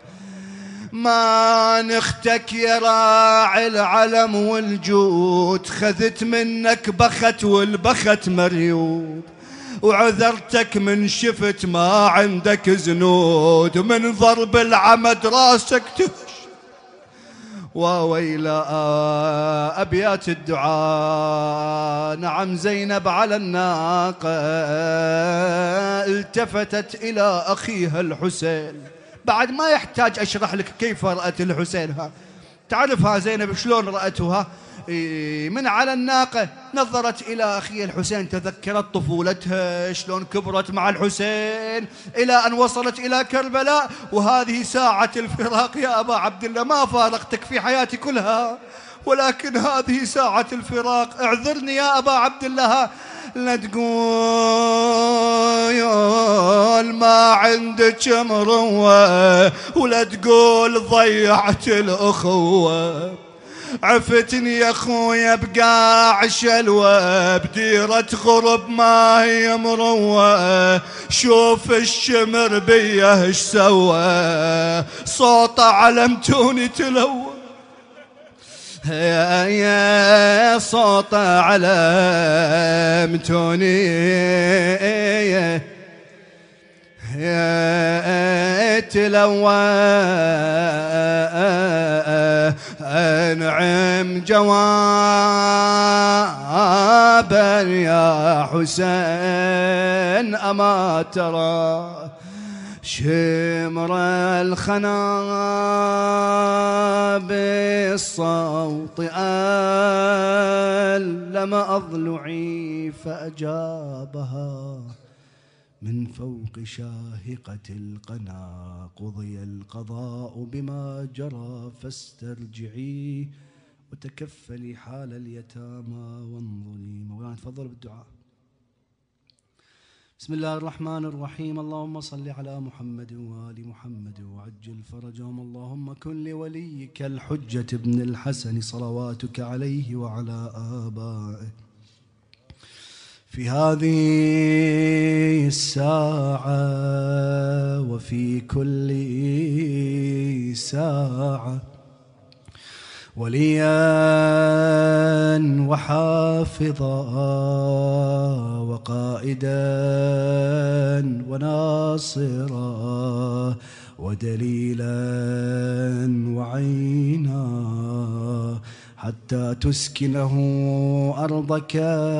Speaker 2: ما نختك يا راعي العلم والجود خذت منك بخت والبخت مريوب، وعذرتك من شفت ما عندك زنود، من ضرب العمد راسك تهش. وويلا أبيات الدعاء. نعم زينب على الناقة التفتت إلى أخيها الحسين. بعد ما يحتاج أشرح لك كيف رأت الحسين، ها تعرفها زينب شلون رأتها. من على الناقة نظرت إلى أخيها الحسين، تذكرت طفولتها شلون كبرت مع الحسين إلى أن وصلت إلى كربلاء. وهذه ساعة الفراق يا أبا عبد الله، ما فارقتك في حياتي كلها، ولكن هذه ساعة الفراق. اعذرني يا أبا عبد الله، لا تقول ما عندك مروة، ولا تقول ضيعت الأخوة. عفتني يا أخويا بقاع شلوة، بديرة غرب ما هي مروة. شوف الشمر بيه ايش سوى، صوته علمتوني تلوى. يا يا صوته علمتوني يا تلوى. انعم جوابا يا حسين، أما ترى شمر الخنا بالصوت ألم أضلعي، فأجابها من فوق شاهقة القنا، قضي القضاء بما جرى فاسترجعي، وتكفلي حال اليتامى وانظري. مولانا تفضل بالدعاء. بسم الله الرحمن الرحيم. اللهم صل على محمد وآل محمد وعجل فرجهم. اللهم كن لوليك الحجة ابن الحسن صلواتك عليه وعلى آبائه في هذه الساعة وفي كل ساعة، وليا وحافظا وقائدا وناصرا ودليلا وعينا، حتى تسكنه أرضك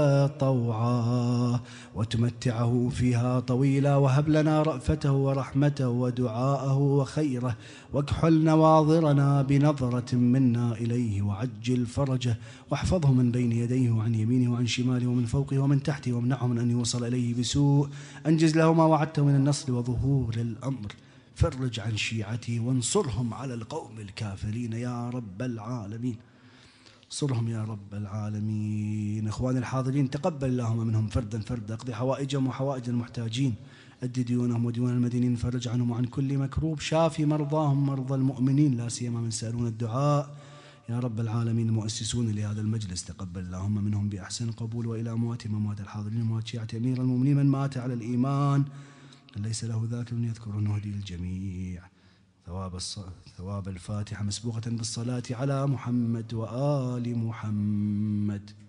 Speaker 2: طوعا وتمتعه فيها طويلا، وهب لنا رأفته ورحمته ودعاءه وخيره، واكحل نواظرنا بنظرة منا إليه، وعجل فرجه، واحفظه من بين يديه وعن يمينه وعن شماله ومن فوقه ومن تحته، وامنعه من أن يوصل إليه بسوء. أنجز له ما وعدته من النصر وظهور الأمر، فرج عن شيعته وانصرهم على القوم الكافرين يا رب العالمين. انصرهم يا رب العالمين. إخواني الحاضرين، تقبل اللهم منهم فردا فردا، اقضي حوائجهم وحوائج المحتاجين، أد ديونهم وديون المدينين، فرج عنهم وعن كل مكروب، شافي مرضاهم مرضى المؤمنين، لا سيما من سألون الدعاء يا رب العالمين. المؤسسون لهذا المجلس تقبل اللهم منهم بأحسن قبول، وإلى أمواتهم أموات الحاضرين وأموات شيعة أمير المؤمنين من مات على الإيمان ليس له ذاكر يذكر نهدي الجميع. ثواب ثواب الفاتحة مسبوقة بالصلاة على محمد وآل محمد.